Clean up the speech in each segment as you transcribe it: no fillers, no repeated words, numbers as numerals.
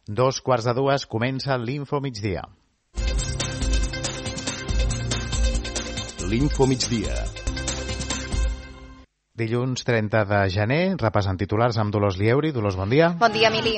2:15 comença l'Info Migdia. L'Info Migdia. Dilluns 30 de gener, repassant titulars amb Dolors Lieuri. Dolors, bon dia. Bon dia, Emili.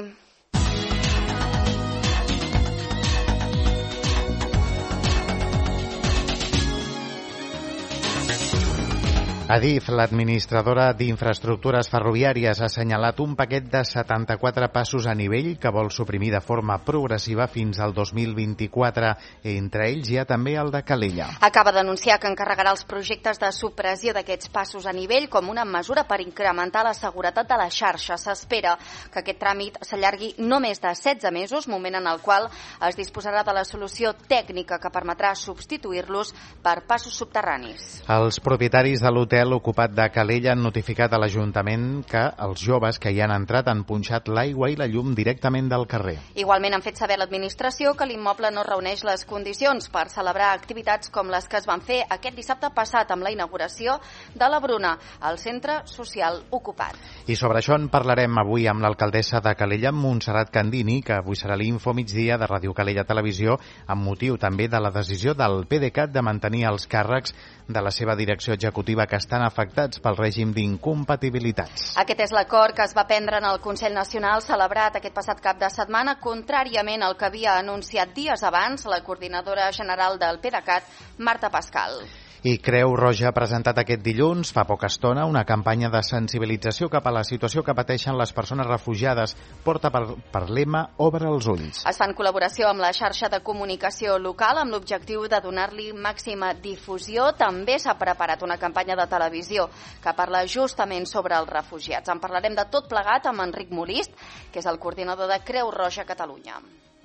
Adif, l'administradora d'infraestructures ferroviàries, ha assenyalat un paquet de 74 passos a nivell que vol suprimir de forma progressiva fins al 2024. Entre ells hi ha també el de Calella. Acaba d'anunciar que encarregarà els projectes de supressió d'aquests passos a nivell com una mesura per incrementar la seguretat de la xarxa. S'espera que aquest tràmit s'allargui no més de 16 mesos, moment en el qual es disposarà de la solució tècnica que permetrà substituir-los per passos subterranis. Els propietaris de l'hotel ocupat de Calella han notificat a l'Ajuntament que els joves que hi han entrat han punxat l'aigua i la llum directament del carrer. Igualment han fet saber a l'administració que l'immoble no reuneix les condicions per celebrar activitats com les que es van fer aquest dissabte passat amb la inauguració de la Bruna, al centre social ocupat. I sobre això en parlarem avui amb l'alcaldessa de Calella, Montserrat Candini, que avui serà l'Info Migdia de Ràdio Calella Televisió, amb motiu també de la decisió del PDeCAT de mantenir els càrrecs de la seva direcció executiva que estan afectats pel règim d'incompatibilitats. Aquest és l'acord que es va prendre en el Consell Nacional celebrat aquest passat cap de setmana, contràriament al que havia anunciat dies abans la coordinadora general del PDeCAT, Marta Pascal. I Creu Roja ha presentat aquest dilluns, fa poca estona, una campanya de sensibilització cap a la situació que pateixen les persones refugiades. Porta per lema Obre els ulls. Es fa en col·laboració amb la xarxa de comunicació local amb l'objectiu de donar-li màxima difusió. També s'ha preparat una campanya de televisió que parla justament sobre els refugiats. En parlarem de tot plegat amb Enric Molist, que és el coordinador de Creu Roja Catalunya.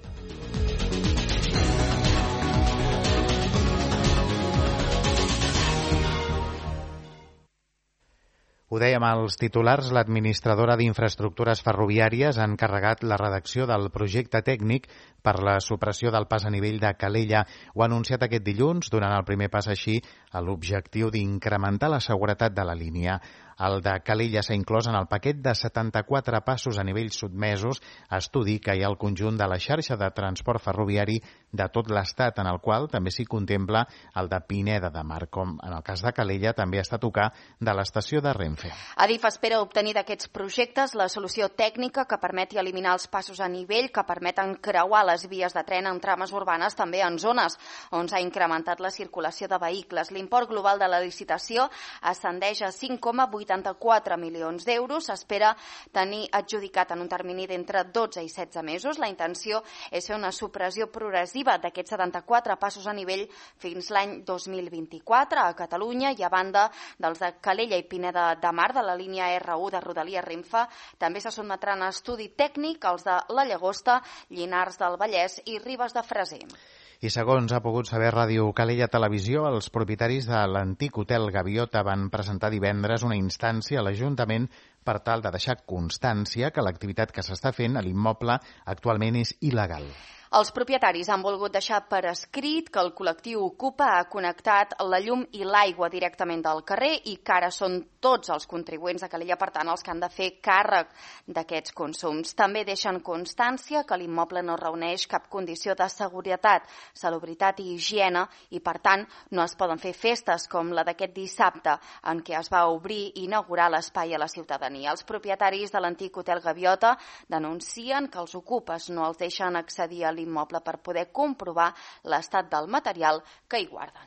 Ho dèiem als titulars, l'administradora d'infraestructures ferroviàries ha encarregat la redacció del projecte tècnic per la supressió del pas a nivell de Calella. Ho ha anunciat aquest dilluns, donant el primer pas així a l'objectiu d'incrementar la seguretat de la línia. El de Calella s'ha inclòs en el paquet de 74 passos a nivell sotmesos a estudi que hi ha al conjunt de la xarxa de transport ferroviari de tot l'Estat, en el qual també s'hi contempla el de Pineda de Mar, com en el cas de Calella també està a tocar de l'estació de Renfe. Adif espera obtenir d'aquests projectes la solució tècnica que permeti eliminar els passos a nivell que permeten creuar les vies de tren en trames urbanes, també en zones on s'ha incrementat la circulació de vehicles. L'import global de la licitació ascendeix a 5,84 milions d'euros. S'espera tenir adjudicat en un termini d'entre 12 i 16 mesos. La intenció és fer una supressió progressiva d'aquests 74 passos a nivell fins l'any 2024 a Catalunya, i a banda dels de Calella i Pineda de Mar de la línia R1 de Rodalies Renfe també se sotmetran a estudi tècnic els de la Llagosta, Llinars del Vallès i Ribes de Freser. I segons ha pogut saber Ràdio Calella Televisió, els propietaris de l'antic hotel Gaviota van presentar divendres una instància a l'Ajuntament per tal de deixar constància que l'activitat que s'està fent a l'immoble actualment és il·legal. Els propietaris han volgut deixar per escrit que el col·lectiu Ocupa ha connectat la llum i l'aigua directament del carrer i que ara són tots els contribuents de Calella, per tant, els que han de fer càrrec d'aquests consums. També deixen constància que l'immoble no reuneix cap condició de seguretat, salubritat i higiene i, per tant, no es poden fer festes com la d'aquest dissabte en què es va obrir i inaugurar l'espai a la ciutadania. Els propietaris de l'antic hotel Gaviota denuncien que els ocupes no els deixen accedir a l'immoble per poder comprovar l'estat del material que hi guarden.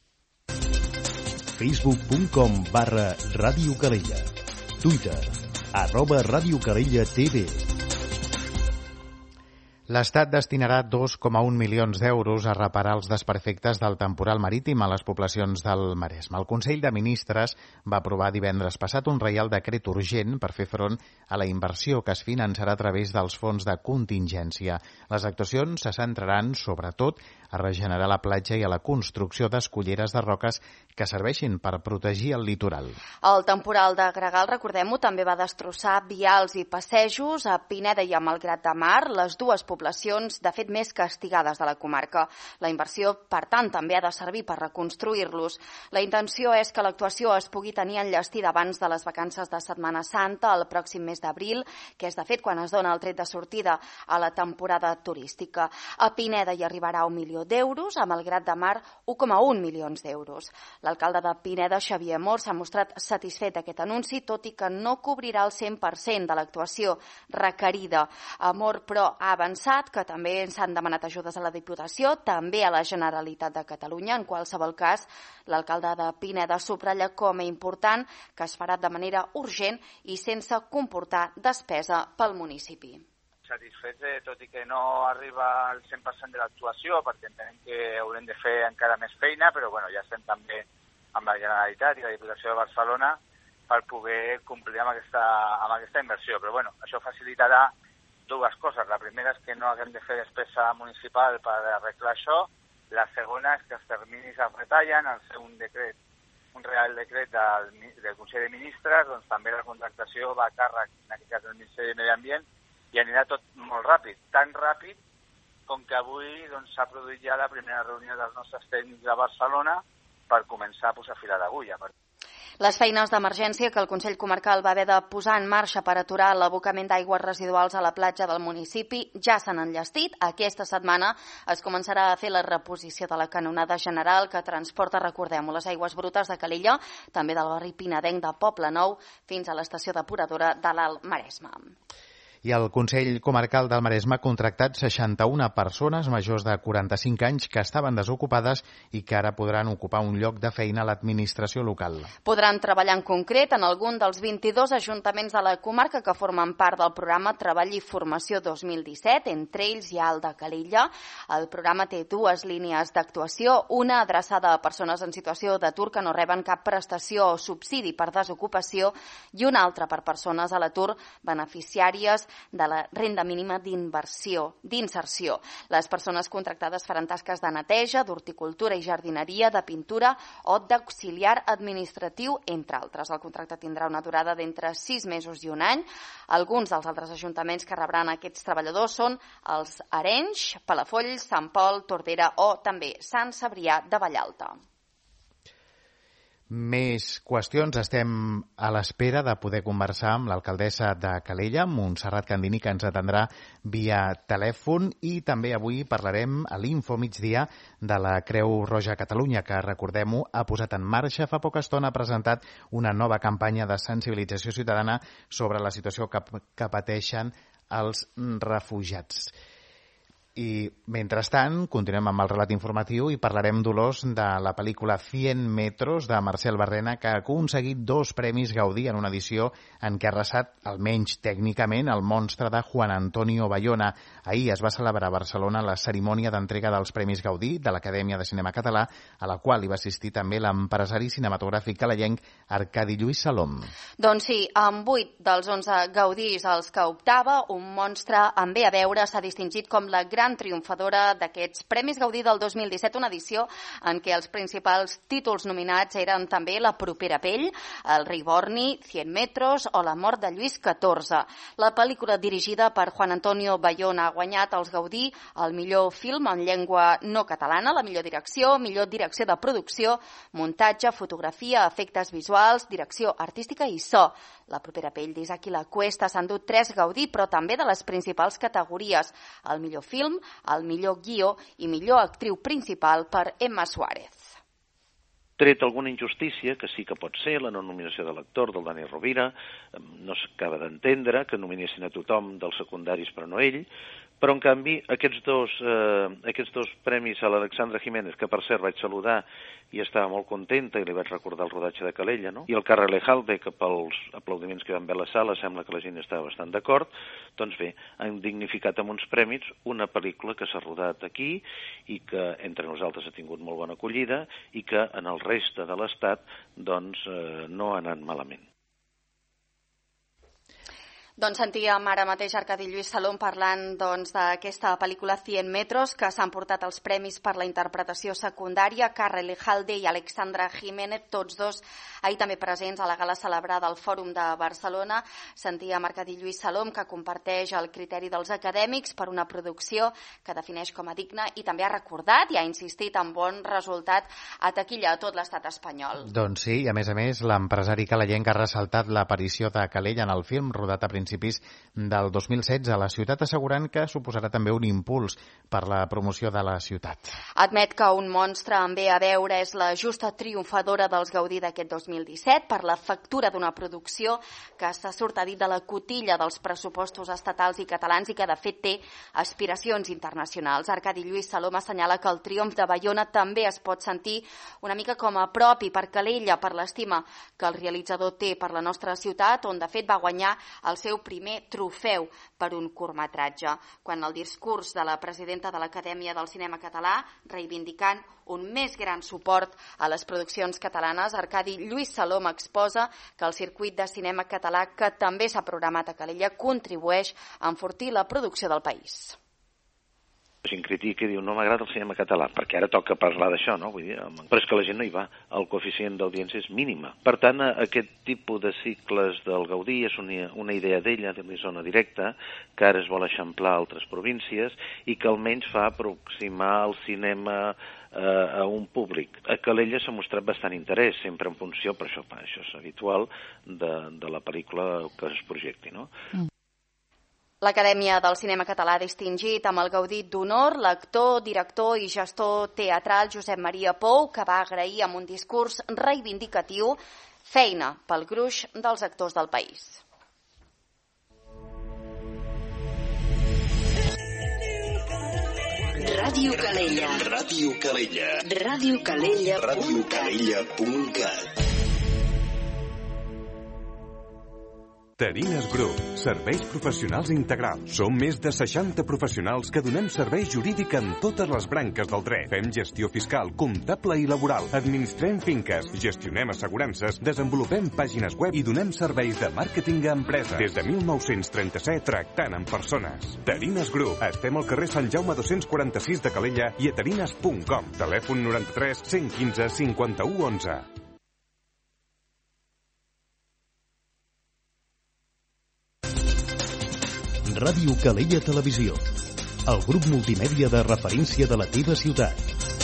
Facebook.com/Ràdio Calella. Twitter @Ràdio Calella TV. L'Estat destinarà 2,1 milions d'euros a reparar els desperfectes del temporal marítim a les poblacions del Maresme. El Consell de Ministres va aprovar divendres passat un reial decret urgent per fer front a la inversió que es finançarà a través dels fons de contingència. Les actuacions se centraran, sobretot, a regenerar la platja i a la construcció d'esculleres de roques que serveixin per protegir el litoral. El temporal de Gregal, recordem-ho, també va destrossar vials i passejos a Pineda i a Malgrat de Mar, les dues poblacions poblacions, de fet, més castigades de la comarca. La inversió, per tant, també ha de servir per reconstruir-los. La intenció és que l'actuació es pugui tenir enllestida abans de les vacances de Setmana Santa, el pròxim mes d'abril, que és, de fet, quan es dona el tret de sortida a la temporada turística. A Pineda hi arribarà 1 milió d'euros, a Malgrat de Mar 1,1 milions d'euros. L'alcalde de Pineda, Xavier Mor, s'ha mostrat satisfet d'aquest anunci, tot i que no cobrirà el 100% de l'actuació requerida. Mor, però, ha avançat que també s'han demanat ajudes a la Diputació, també a la Generalitat de Catalunya. En qualsevol cas, l'alcalde de Pineda subratlla com a important que es farà de manera urgent i sense comportar despesa pel municipi. Satisfets, tot i que no arriba al 100% de l'actuació, perquè entenem que haurem de fer encara més feina, però bueno, ja estem també amb la Generalitat i la Diputació de Barcelona per poder complir amb aquesta inversió. Però bueno, això facilitarà dues coses. La primera és que no haguem de fer despesa municipal per arreglar això. La segona és que els terminis es retallen, al ser un real decret del Consell de Ministres, doncs també la contractació va a càrrec, en aquest cas del Ministeri de Medi Ambient, i anirà tot molt ràpid, tan ràpid com que avui s'ha produït ja la primera reunió dels nostres tècnics a Barcelona per començar a posar fil a l'agulla. Les feines d'emergència que el Consell Comarcal va haver de posar en marxa per aturar l'abocament d'aigües residuals a la platja del municipi ja s'han enllestit. Aquesta setmana es començarà a fer la reposició de la canonada general que transporta, recordem-ho, les aigües brutes de Calella, també del barri pinedenc de Poblenou, fins a l'estació depuradora de l'Alt Maresme. I el Consell Comarcal del Maresme ha contractat 61 persones majors de 45 anys que estaven desocupades i que ara podran ocupar un lloc de feina a l'administració local. Podran treballar en concret en algun dels 22 ajuntaments de la comarca que formen part del programa Treball i Formació 2017, entre ells hi ha el de Calella. El programa té dues línies d'actuació, una adreçada a persones en situació d'atur que no reben cap prestació o subsidi per desocupació i una altra per persones a l'atur beneficiàries de la renda mínima d'inserció. Les persones contractades faran tasques de neteja, d'horticultura i jardineria, de pintura o d'auxiliar administratiu, entre altres. El contracte tindrà una durada d'entre 6 mesos i un any. Alguns dels altres ajuntaments que rebran aquests treballadors són els Arenys, Palafolls, Sant Pol, Tordera o també Sant Cebrià de Vallalta. Més qüestions. Estem a l'espera de poder conversar amb l'alcaldessa de Calella, Montserrat Candini, que ens atendrà via telèfon, i també avui parlarem a l'Info Migdia de la Creu Roja Catalunya, que, recordem-ho, ha posat en marxa fa poca estona, ha presentat una nova campanya de sensibilització ciutadana sobre la situació que pateixen els refugiats. I, mentrestant, continuem amb el relat informatiu i parlarem, Dolors, de la pel·lícula 100 metros de Marcel Barrena, que ha aconseguit 2 premis Gaudí en una edició en què ha arrasat, almenys tècnicament, el monstre de Juan Antonio Bayona. Ahir es va celebrar a Barcelona la cerimònia d'entrega dels premis Gaudí de l'Acadèmia de Cinema Català, a la qual hi va assistir també l'empresari cinematogràfic calayenc Arcadi Lluís Salom. Doncs sí, amb 8 dels 11 Gaudís als que optava, un monstre amb bé a veure s'ha distingit com la gran triomfadora d'aquests Premis Gaudí del 2017, una edició en què els principals títols nominats eren també La propera pell, El rei Borni, 100 metros o La mort de Lluís XIV. La pel·lícula dirigida per Juan Antonio Bayona ha guanyat els Gaudí el millor film en llengua no catalana, la millor direcció de producció, muntatge, fotografia, efectes visuals, direcció artística i so. La propera pell d'Isaac i la Cuesta s'ha endut 3 Gaudí, però també de les principals categories, el millor film, el millor guió i millor actriu principal per Emma Suárez. Tret alguna injustícia, que sí que pot ser, la no nominació de l'actor, del Dani Rovira, no s'acaba d'entendre que nominessin a tothom dels secundaris però no ell, però en canvi aquests dos premis a l'Alexandra Jiménez, que per cert vaig saludar i estava molt contenta i li vaig recordar el rodatge de Calella, no? I el Carre Lejalde, que pels aplaudiments que van veure a la sala sembla que la gent estava bastant d'acord, doncs bé, han dignificat amb uns premis una pel·lícula que s'ha rodat aquí i que entre nosaltres ha tingut molt bona acollida i que en el reste de l'Estat doncs no ha anat malament. Doncs sentíem ara mateix Arcadi Lluís Salom parlant d'aquesta pel·lícula 100 metros, que s'han portat els premis per la interpretació secundària. Karel Ejalde i Alexandra Jiménez, tots dos ahir també presents a la gala celebrada al Fòrum de Barcelona. Sentíem Arcadi Lluís Salom, que comparteix el criteri dels acadèmics per una producció que defineix com a digna i també ha recordat i ha insistit en bon resultat a taquilla a tot l'estat espanyol. Doncs sí, i a més, l'empresari calayenc ha ressaltat l'aparició de Calella en el film, rodat a principis del 2016 a la ciutat, assegurant que suposarà també un impuls per la promoció de la ciutat. Admet que Un monstre amb ve a veure és la justa triomfadora dels Gaudí d'aquest 2017 per la factura d'una producció que se surt a dit de la cotilla dels pressupostos estatals i catalans i que de fet té aspiracions internacionals. Arcadi Lluís Salom assenyala que el triomf de Baiona també es pot sentir una mica com a propi per Calella, per l'estima que el realitzador té per la nostra ciutat, on de fet va guanyar el seu primer trofeu per un curtmetratge, quan el discurs de la presidenta de l'Acadèmia del Cinema Català, reivindicant un més gran suport a les produccions catalanes, Arcadi Lluís Salom exposa que el circuit de cinema català, que també s'ha programat a Calella, contribueix a enfortir la producció del país. La gent critica i diu no m'agrada el cinema català, perquè ara toca parlar d'això, no? Vull dir, però és que la gent no hi va, el coeficient d'audiència és mínima. Per tant, aquest tipus de cicles del Gaudí és una idea d'ella, de la zona directa, que ara es vol eixamplar a altres províncies i que almenys fa aproximar el cinema a un públic. A Calella s'ha mostrat bastant interès, sempre en funció, per això és habitual, de la pel·lícula que es projecti, no? L'Acadèmia del Cinema Català ha distingit amb el Gaudí d'Honor l'actor, director i gestor teatral Josep Maria Pou, que va agrair amb un discurs reivindicatiu feina pel gruix dels actors del país. Ràdio Calella. Ràdio Calella. radiocalella.cat. Terines Group, serveis professionals integrals. Som més de 60 professionals que donem servei jurídic en totes les branques del dret. Fem gestió fiscal, comptable i laboral. Administrem finques, gestionem assegurances, desenvolupem pàgines web i donem serveis de màrqueting a empreses. Des de 1937, tractant amb persones. Terines Group. Estem al carrer Sant Jaume 246 de Calella i a terines.com. Telèfon 93 115 51 11. Ràdio Calella Televisió, el grup multimèdia de referència de la teva ciutat.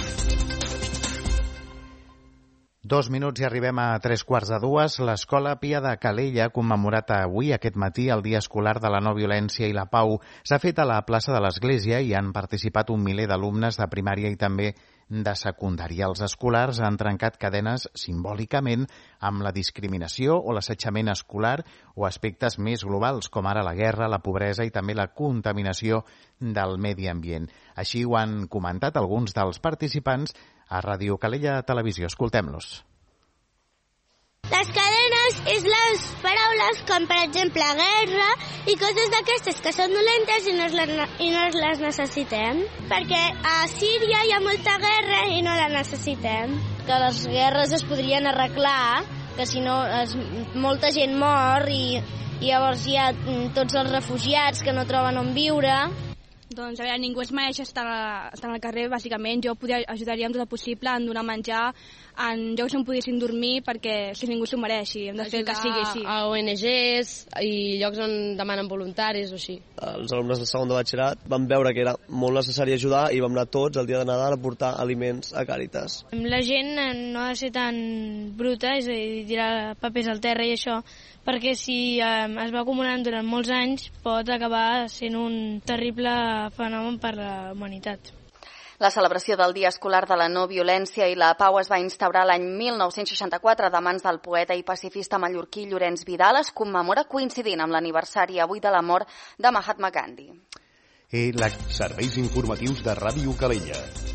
2 minuts i arribem a 3:15. L'Escola Pia de Calella ha commemorat avui, aquest matí, el Dia Escolar de la No Violència i la Pau. S'ha fet a la plaça de l'Església i han participat un miler d'alumnes de primària i també de secundària. Els escolars han trencat cadenes simbòlicament amb la discriminació o l'assetjament escolar o aspectes més globals, com ara la guerra, la pobresa i també la contaminació del medi ambient. Així ho han comentat alguns dels participants a Ràdio Calella Televisió. Escoltem-los. Les cadenes és les paraules com, per exemple, guerra i coses d'aquestes que són dolentes i no les necessitem. Perquè a Síria hi ha molta guerra i no la necessitem. Que les guerres es podrien arreglar, que si no molta gent mor i llavors hi ha tots els refugiats que no troben on viure. Doncs, a veure, ningú es mereix estar al carrer, bàsicament. Jo ajudaria amb tot el possible en donar menjar en llocs on poguessin dormir, perquè si ningú s'ho mereix i hem de fer que sigui així. A ONGs i llocs on demanen voluntaris o així. Els alumnes del segon de batxillerat van veure que era molt necessari ajudar i vam anar tots el dia de Nadal a portar aliments a Càritas. La gent no ha de ser tan bruta, és a dir, tirar papers al terra i això, perquè si es va acumulant durant molts anys pot acabar sent un terrible fenomen per la humanitat. La celebració del Dia Escolar de la No Violència i la Pau es va instaurar l'any 1964 de mans del poeta i pacifista mallorquí Llorenç Vidal. Es commemora coincidint amb l'aniversari avui de la mort de Mahatma Gandhi. Serveis informatius de Ràdio Calella.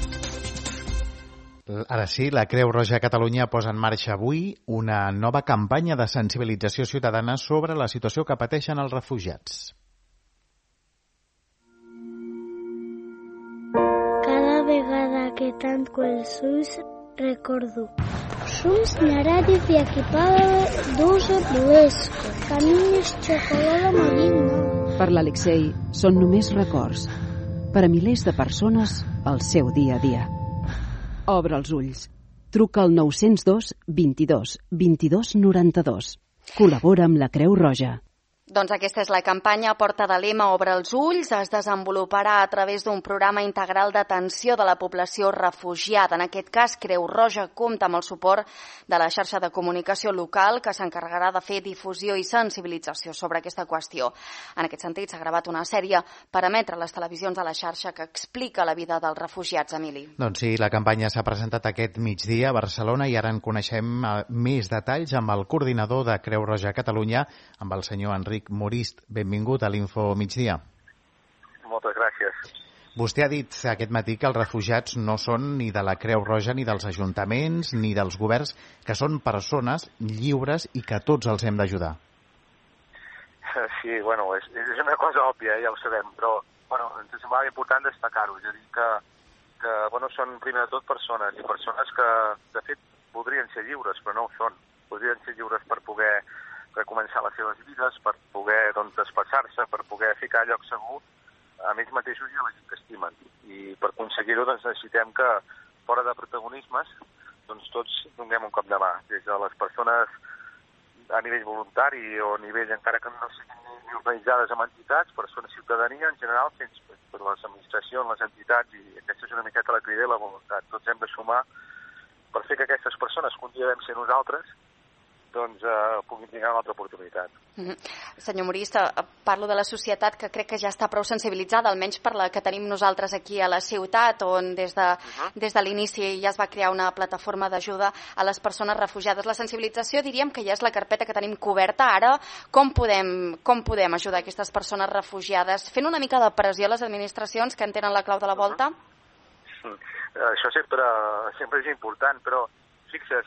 Ara sí, la Creu Roja Catalunya posa en marxa avui una nova campanya de sensibilització ciutadana sobre la situació que pateixen els refugiats. Cada vegada que tanco els ulls recordo. Somos narrative y equipados de uso pluesco. Camins xocolata marina. Per l'Alexei són només records. Per a milers de persones, el seu dia a dia. Obre els ulls. Truca al 902 22 22 92. Col·labora amb la Creu Roja. Doncs aquesta és la campanya Porta de Lema Obre els ulls. Es desenvoluparà a través d'un programa integral d'atenció de la població refugiada. En aquest cas, Creu Roja compta amb el suport de la xarxa de comunicació local que s'encarregarà de fer difusió i sensibilització sobre aquesta qüestió. En aquest sentit, s'ha gravat una sèrie per emetre a les televisions de la xarxa que explica la vida dels refugiats, Emili. Doncs sí, la campanya s'ha presentat aquest migdia a Barcelona i ara en coneixem més detalls amb el coordinador de Creu Roja a Catalunya, amb el senyor Enric Morist. Benvingut a l'Info Migdia. Moltes gràcies. Vostè ha dit aquest matí que els refugiats no són ni de la Creu Roja, ni dels ajuntaments, ni dels governs, que són persones lliures i que tots els hem d'ajudar. Sí, bueno, és una cosa òbvia, ja ho sabem, però bueno, ens semblava important destacar-ho, és a dir que bueno, són primer de tot persones, i persones que de fet podrien ser lliures, però no ho són. Podrien ser lliures per poder recomençar les seves vides, per poder desplaçar-se, per poder ficar a lloc segur amb ells mateixos i a la gent que estimen. I per aconseguir-ho necessitem que, fora de protagonismes, tots donem un cop de mà, des de les persones a nivell voluntari o a nivell encara que no siguin ni organitzades amb entitats, persones ciutadania en general, fins per les administracions, les entitats, i aquesta és una miqueta la crida i la voluntat. Tots hem de sumar per fer que aquestes persones que un dia vam ser nosaltres puguin tenir una altra oportunitat. Senyor Morista, parlo de la societat que crec que ja està prou sensibilitzada, almenys per la que tenim nosaltres aquí a la ciutat, on des de l'inici ja es va crear una plataforma d'ajuda a les persones refugiades. La sensibilització diríem que ja és la carpeta que tenim coberta. Ara, com podem ajudar aquestes persones refugiades? Fent una mica de pressió a les administracions que en tenen la clau de la volta? Això sempre és important, però fixes,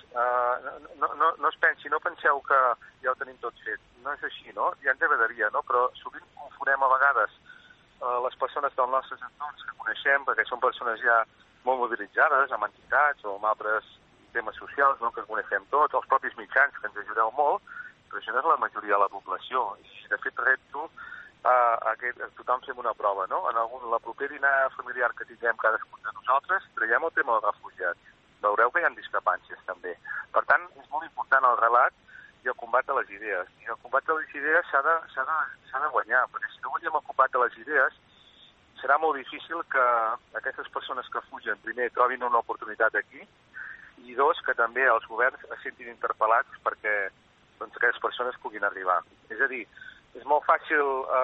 no es pensi, no penseu que ja ho tenim tot fet. No és així, no? Ja ens agradaria, no? Però sovint confonem a vegades les persones dels nostres entorns que coneixem, perquè són persones ja molt mobilitzades, amb entitats o amb altres temes socials, no?, que coneixem tots, els propis mitjans, que ens ajudeu molt, però això no és la majoria de la població. I, de fet, repto a tothom fem una prova, no? En la proper dinar familiar que tinguem cadascun de nosaltres, traiem el tema dels refugiats. Veureu que hi ha discrepàncies, també. Per tant, és molt important el relat i el combat de les idees. I el combat de les idees s'ha de guanyar, perquè si no guanyem el combat de les idees, serà molt difícil que aquestes persones que fugen, primer, trobin una oportunitat aquí, i dos, que també els governs es sentin interpel·lats perquè aquestes persones puguin arribar. És a dir, és molt fàcil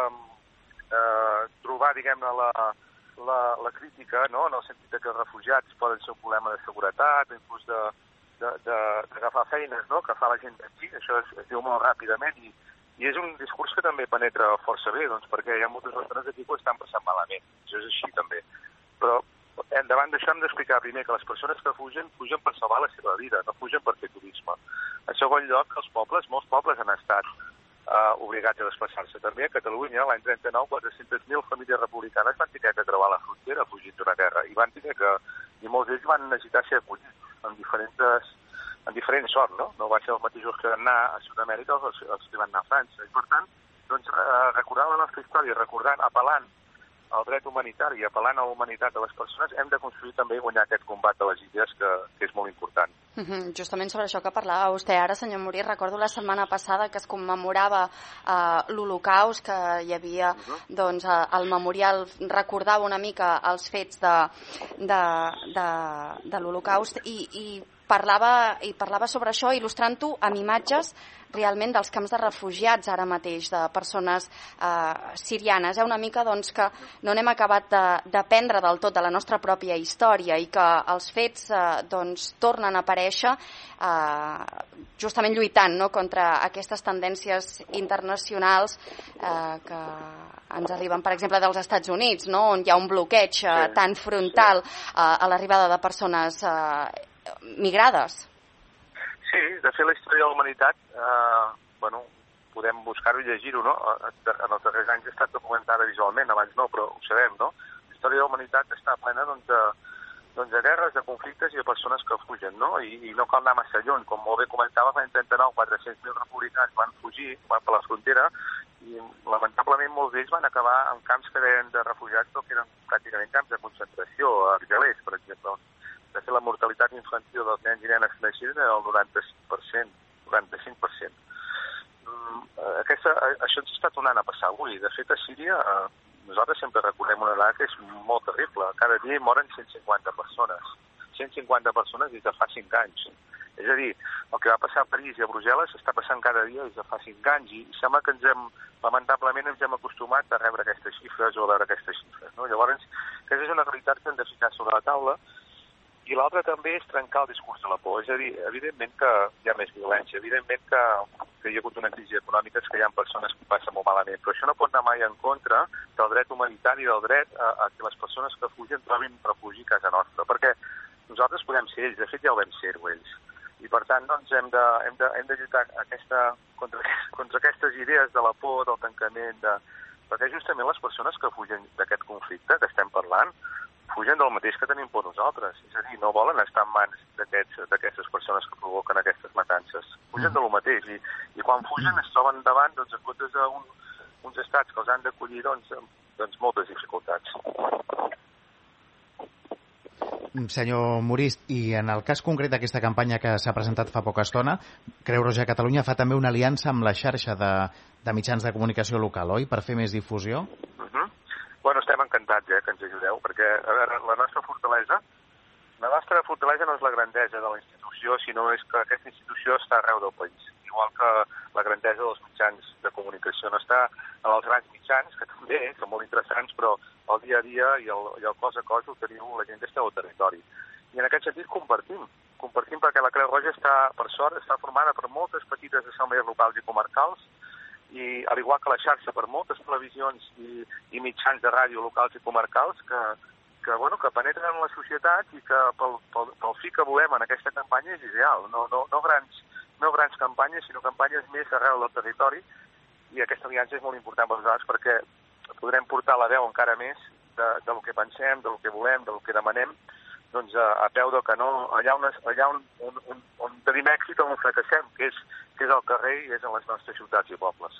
trobar, diguem-ne, la crítica, no?, en el sentit que els refugiats poden ser un problema de seguretat, inclús d'agafar feines, no?, que fa la gent d'aquí. Això es diu molt ràpidament i és un discurs que també penetra força bé, perquè hi ha moltes persones d'aquí que ho estan passant malament. Això és així, també. Però davant d'això hem d'explicar primer que les persones que fugen per salvar la seva vida, no fugen per fer turisme. En segon lloc, molts pobles han estat obligats a desplaçar-se. També a Catalunya, l'any 39, 400.000 famílies republicanes van haver de creuar la frontera fugint d'una guerra i molts d'ells van necessitar ser acollits en diferents sorts, no? No van ser els mateixos que van anar a Sud-amèrica els que van anar a França. I per tant, recordant la nostra història, apel·lant al dret humanitari i apel·lant a la humanitat de les persones, hem de construir també i guanyar aquest combat de les idees que és molt important. Justament sobre això que parlava vostè ara, senyor Morist, recordo la setmana passada que es commemorava l'Holocaust, que hi havia el memorial recordava una mica els fets de l'Holocaust i parlava sobre això, il·lustrant-ho amb imatges realment dels camps de refugiats ara mateix, de persones sirianes. Una mica que no n'hem acabat d'aprendre del tot de la nostra pròpia història i que els fets tornen a aparèixer justament lluitant contra aquestes tendències internacionals que ens arriben, per exemple, dels Estats Units, on hi ha un bloqueig tan frontal a l'arribada de persones migrades. Sí, de fet la història de la humanitat, podem buscar-ho i llegir-ho, no? En els darrers anys ha estat documentada visualment, abans no, però ho sabem, no? La història de la humanitat està plena doncs, de guerres, de conflictes i de persones que fugen, no? I no cal anar massa lluny. Com molt bé comentava, l'any 39, 400.000 republicans van fugir, van per la frontera, i lamentablement molts d'ells van acabar en camps que deien de refugiats, però que eren pràcticament camps de concentració, a Argelers, per exemple. De fet, la mortalitat infantil dels nens i nenes que naixien era el 95%. Això ens està tornant a passar avui. De fet, a Síria nosaltres sempre recordem una dada que és molt terrible. Cada dia moren 150 persones. 150 persones des de fa 5 anys. És a dir, el que va passar a París i a Brussel·les està passant cada dia des de fa 5 anys i sembla que lamentablement ens hem acostumat a rebre aquestes xifres o a veure aquestes xifres. No? Llavors, aquesta és una realitat que hem de ficar sobre la taula. I l'altre també és trencar el discurs de la por. És a dir, evidentment que hi ha més violència, evidentment que hi ha hagut una crisi econòmica, que hi ha persones que passen molt malament, però això no pot anar mai en contra del dret humanitari, del dret a que les persones que fugen trobin refugi a casa nostra, perquè nosaltres podem ser ells, de fet ja ho vam ser ells. I per tant, doncs, hem de lluitar contra aquestes idees de la por, del tancament, perquè justament les persones que fugen d'aquest conflicte que estem parlant fugen del mateix que tenim por nosaltres. És a dir, no volen estar en mans d'aquestes persones que provoquen aquestes matances. Fugen de lo mateix i quan fugen es troben davant, doncs, en comptes d'uns estats que els han d'acollir, doncs moltes dificultats. Senyor Morist, i en el cas concret d'aquesta campanya que s'ha presentat fa poca estona, Creu Roja Catalunya fa també una aliança amb la xarxa de mitjans de comunicació local, oi?, per fer més difusió? Bueno, estem encantats que ens ajudeu, perquè a veure, la nostra fortalesa no és la grandesa de la institució, sinó és que aquesta institució està arreu del país, igual que la grandesa dels mitjans de comunicació no està en els grans mitjans, que també són molt interessants, però el dia a dia i el cos a cos ho teniu la gent que esteu al territori. I en aquest sentit compartim perquè la Creu Roja per sort, està formada per moltes petites assemblees locals i comarcals, i al igual que la xarxa per moltes televisions i mitjans de ràdio locals i comarcals que penetren en la societat i que pel fi que volem en aquesta campanya és ideal. No grans campanyes, sinó campanyes més arreu del territori, i aquesta aliança és molt important per nosaltres perquè podrem portar la veu encara més del que pensem, del que volem, del que demanem, doncs a peu de canó, allà on tenim èxit o on fracassem, que és al carrer i és en les nostres ciutats i pobles.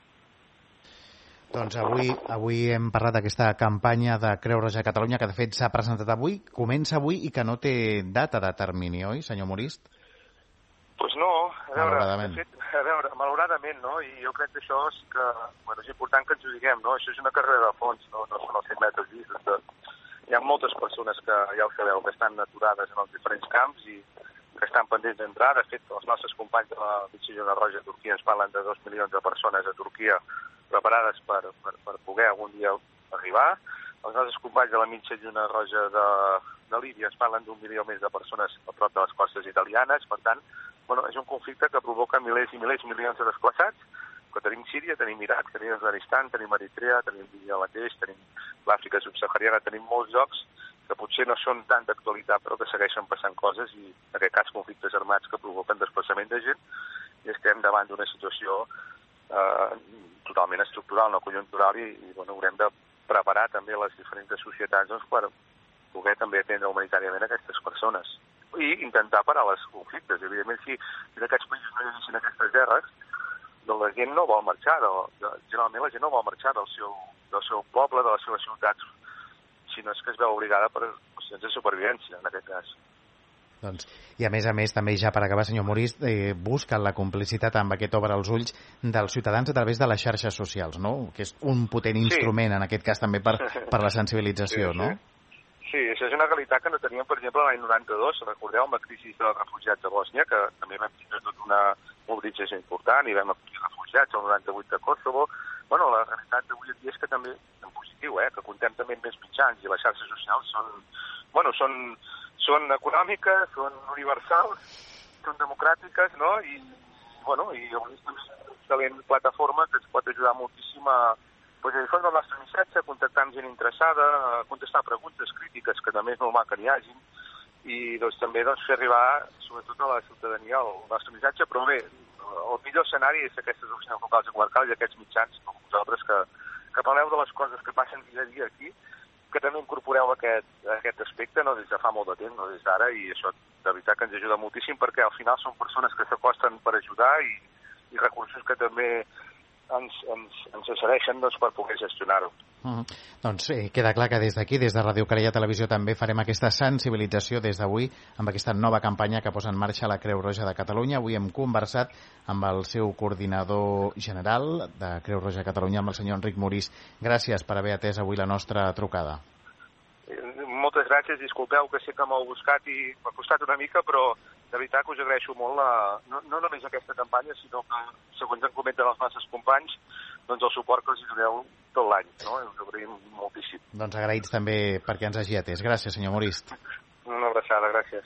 Doncs avui hem parlat d'aquesta campanya de Creu Roja Catalunya, que de fet s'ha presentat avui, comença avui i que no té data de termini, oi, senyor Morist? Doncs no, malauradament, no? I jo crec que això sí que és important que ens ho diguem, no? Això és una carrera de fons, no són els 100 metres llistes. Hi ha moltes persones que, ja ho sabeu, que estan aturades en els diferents camps i que estan pendents d'entrar. De fet, els nostres companys de la Mitja Roja de Turquia ens parlen de 2 milions de persones a Turquia preparades per poder algun dia arribar. Els nostres companys de la Mitja Roja de Líbia ens parlen d'1 milió més de persones a prop de les costes italianes. Per tant, és un conflicte que provoca milers i milions de desplaçats, que tenim Síria, tenim Iraq, tenim Afganistan, tenim Eritrea, tenim Bangladesh, tenim l'Àfrica subsahariana, tenim molts llocs que potser no són tan d'actualitat, però que segueixen passant coses, i en aquest cas conflictes armats que provoquen desplaçament de gent, i estem davant d'una situació totalment estructural, no conjuntural, i haurem de preparar també les diferents societats per poder també atendre humanitàriament aquestes persones i intentar parar els conflictes. Evidentment, si d'aquests països no hi haguessin aquestes guerres, la gent no vol marxar, generalment la gent no vol marxar del seu poble, de les seves ciutats, sinó és que es veu obligada per qüestions de supervivència, en aquest cas. Doncs, i a més, també ja per acabar, senyor Morist, busquen la complicitat amb aquest obre els ulls dels ciutadans a través de les xarxes socials, no? Que és un potent instrument, en aquest cas, també per la sensibilització, no? Sí, això és una realitat que no teníem, per exemple, l'any 92, recordeu, amb la crisi dels refugiats a Bòsnia, que també vam tenir tota una mobilització important i vam acollir refugiats el 98 de Kosovo. La realitat d'avui en dia és que també, en positiu, que contem també amb més mitjans, i les xarxes socials són econòmiques, són universals, són democràtiques, no? I avui és una excel·lent plataforma que ens pot ajudar moltíssim a difondre el nostre missatge, contactar amb gent interessada, contestar preguntes crítiques, que també és normal que n'hi hagin, i també fer arribar, sobretot a la ciutadania, el nostre missatge. Però bé, el millor escenari és aquestes oficines locals i comarcals i aquests mitjans com vosaltres que parleu de les coses que passen dia a dia aquí que també incorporeu aquest aspecte, no des de fa molt de temps, no des d'ara, i això de veritat que ens ajuda moltíssim, perquè al final són persones que s'acosten per ajudar i recursos que també ens accedeixen per poder gestionar-ho. Doncs queda clar que des d'aquí, des de Ràdio Calella Televisió, també farem aquesta sensibilització des d'avui amb aquesta nova campanya que posa en marxa la Creu Roja de Catalunya. Avui hem conversat amb el seu coordinador general de Creu Roja de Catalunya, amb el senyor Enric Morís. Gràcies per haver atès avui la nostra trucada. Moltes gràcies, disculpeu que sé que m'heu buscat i m'ha costat una mica, però de veritat que us agraeixo molt no només aquesta campanya, sinó que, segons em comenten els nostres companys, doncs el suport que els doneu tot l'any, no? Us agraïm moltíssim. Doncs agraïts també perquè ens hagi atès. Gràcies, senyor Morist. Una abraçada, gràcies.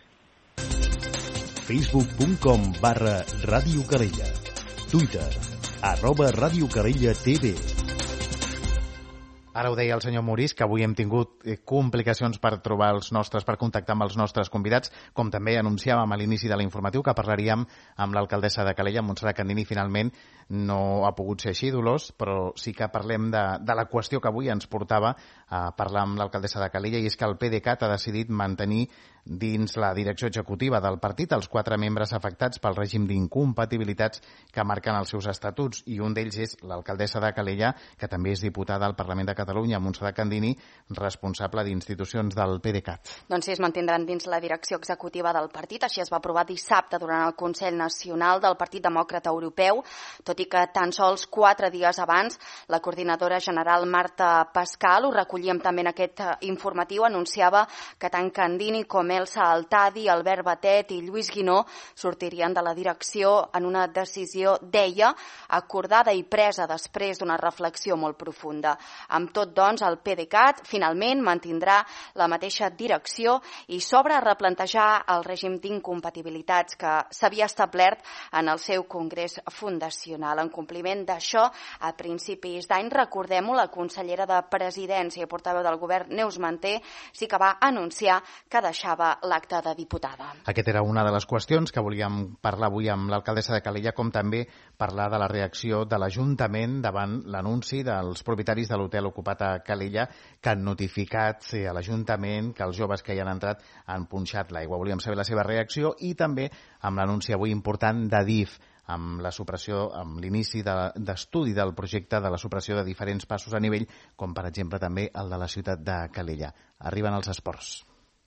Facebook.com/Ràdio Calella. Twitter, @RàdioCalella TV. Ara ho deia el senyor Morís, que avui hem tingut complicacions per contactar amb els nostres convidats, com també anunciàvem a l'inici de l'informatiu, que parlaríem amb l'alcaldessa de Calella, Montserrat Candini. Finalment no ha pogut ser així, Dolors, però sí que parlem de la qüestió que avui ens portava a parlar amb l'alcaldessa de Calella, i és que el PDeCAT ha decidit mantenir dins la direcció executiva del partit els 4 membres afectats pel règim d'incompatibilitats que marquen els seus estatuts, i un d'ells és l'alcaldessa de Calella, que també és diputada al Parlament de Catalunya, Montserrat Candini, responsable d'institucions del PDeCAT. Doncs sí, es mantindran dins la direcció executiva del partit. Així es va aprovar dissabte durant el Consell Nacional del Partit Demòcrata Europeu, tot i que tan sols 4 dies abans la coordinadora general Marta Pascal, ho recollíem també en aquest informatiu, anunciava que tant Candini com Elsa Altadi, Albert Batet i Lluís Guinó sortirien de la direcció en una decisió, deia, acordada i presa després d'una reflexió molt profunda. Amb tot, doncs, el PDeCAT finalment mantindrà la mateixa direcció i s'obre a replantejar el règim d'incompatibilitats que s'havia establert en el seu congrés fundacional. En compliment d'això, a principis d'any, recordem-ho, la consellera de Presidència i portaveu del govern, Neus Manté, sí que va anunciar que deixava l'acte de diputada. Aquesta era una de les qüestions que volíem parlar avui amb l'alcaldessa de Calella, com també parlar de la reacció de l'Ajuntament davant l'anunci dels propietaris de l'hotel ocupat a Calella, que han notificat a l'Ajuntament que els joves que hi han entrat han punxat l'aigua. Volíem saber la seva reacció, i també amb l'anunci avui important d'Adif, amb la supressió, amb l'inici d'estudi del projecte de la supressió de diferents passos a nivell, com per exemple també el de la ciutat de Calella. Arriben els esports.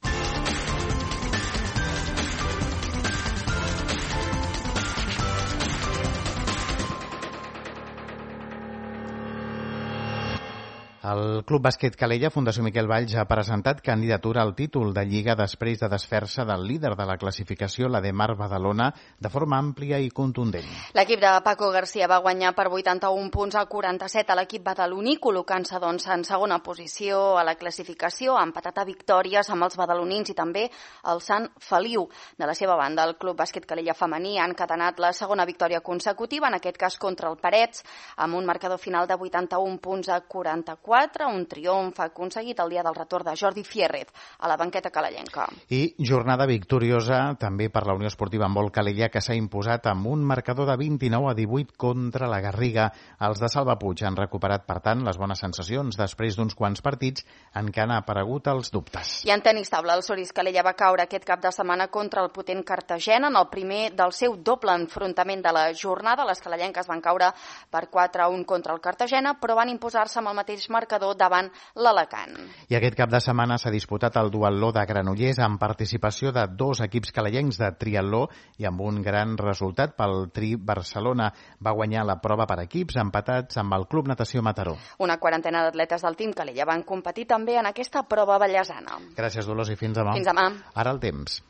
El Club Bàsquet Calella, Fundació Miquel Valls, ha presentat candidatura al títol de Lliga després de desfer-se del líder de la classificació, la de Mar Badalona, de forma àmplia i contundent. L'equip de Paco García va guanyar per 81 punts a 47 a l'equip badaloní, col·locant-se doncs en segona posició a la classificació, empatat a victòries amb els badalonins i també el Sant Feliu. De la seva banda, el Club Bàsquet Calella femení ha encadenat la segona victòria consecutiva, en aquest cas contra el Parets, amb un marcador final de 81 punts a 44, un triomf aconseguit el dia del retorn de Jordi Fierret a la banqueta calellenca. I jornada victoriosa també per la Unió Esportiva Handbol Calella, que s'ha imposat amb un marcador de 29-18 contra la Garriga. Els de Salva Puig han recuperat, per tant, les bones sensacions després d'uns quants partits en què han aparegut els dubtes. I en tenis taula, el Soris Calella va caure aquest cap de setmana contra el potent Cartagena en el primer del seu doble enfrontament de la jornada. Les calellenques van caure per 4-1 contra el Cartagena, però van imposar-se amb el mateix marcador davant l'Alacant. I aquest cap de setmana s'ha disputat el duatló de Granollers amb participació de 2 equips calellencs de triatló i amb un gran resultat pel Tri Barcelona. Va guanyar la prova per equips empatats amb el Club Natació Mataró. Una quarantena d'atletes del Team Calella van competir també en aquesta prova ballesana. Gràcies, Dolors, i fins demà. Fins demà. Ara el temps.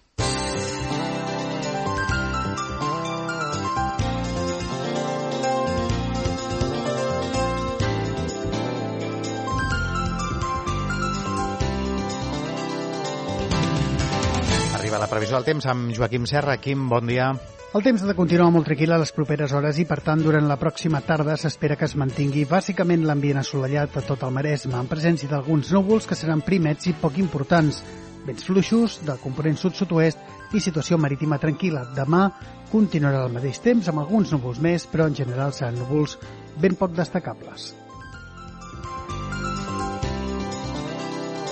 La previsió del temps amb Joaquim Serra. Quim, bon dia. El temps ha de continuar molt tranquil a les properes hores i, per tant, durant la pròxima tarda s'espera que es mantingui bàsicament l'ambient assolellat a tot el Maresme, en presència d'alguns núvols que seran primets i poc importants, vents fluixos del component sud-sud-oest i situació marítima tranquil·la. Demà continuarà el mateix temps amb alguns núvols més, però en general seran núvols ben poc destacables.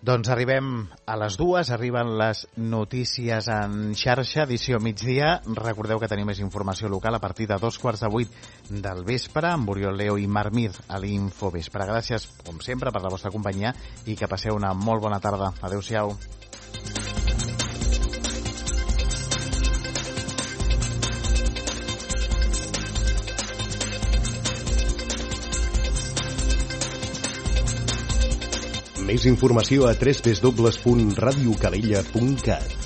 Doncs arribem a les 2, arriben les notícies en xarxa, edició migdia. Recordeu que tenim més informació local a partir de 7:15 del vespre, amb Oriol Leo i Marc Mir a l'Infovespre. Gràcies, com sempre, per la vostra companyia i que passeu una molt bona tarda. Adéu-siau. Més informació a www.radiocalella.cat.